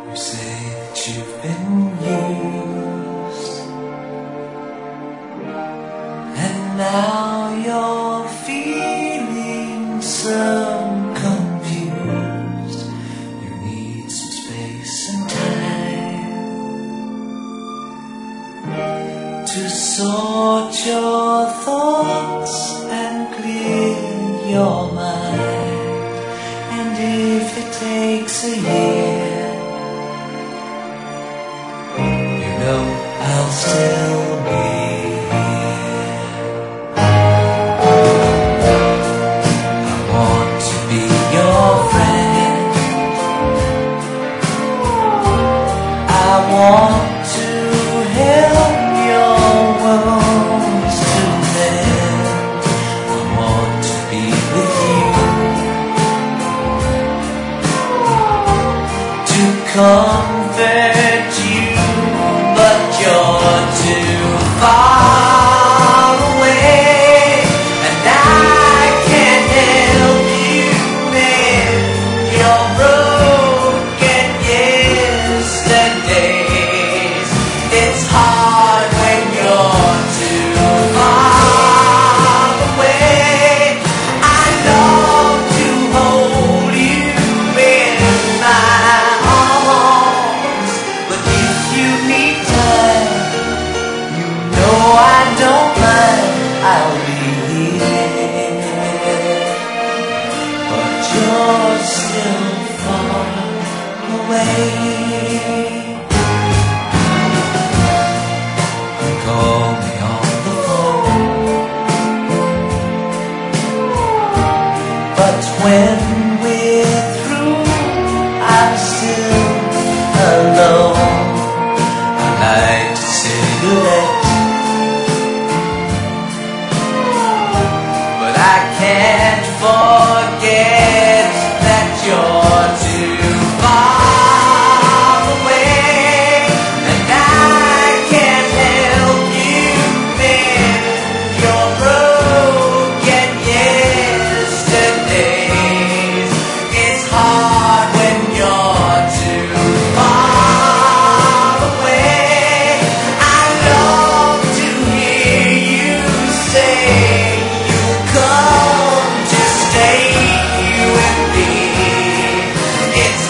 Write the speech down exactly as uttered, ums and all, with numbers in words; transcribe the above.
You say that you've been used, and now you're feeling so confused. You need some space and time to sort your thoughts and clear your mind. And if it takes a year, you know I'll still be here. I want to be your friend. I want to help your wounds to mend. I want to be with you, to comfort you, but you're too far away, and I can't help you mend your broken yesterdays. It's hard when you're too far away. I long to hold you in my arms, but if you need time, you know I don't mind. I'll be here, but you're still far away. You call me on the phone, but when we're through, I'm still alone. I like to cigarette, but I can't forget that you're too far away, and I can't help you mend your broken yesterdays. It's hard when you're too far away. I long to hear you say you'll come to stay with me. It's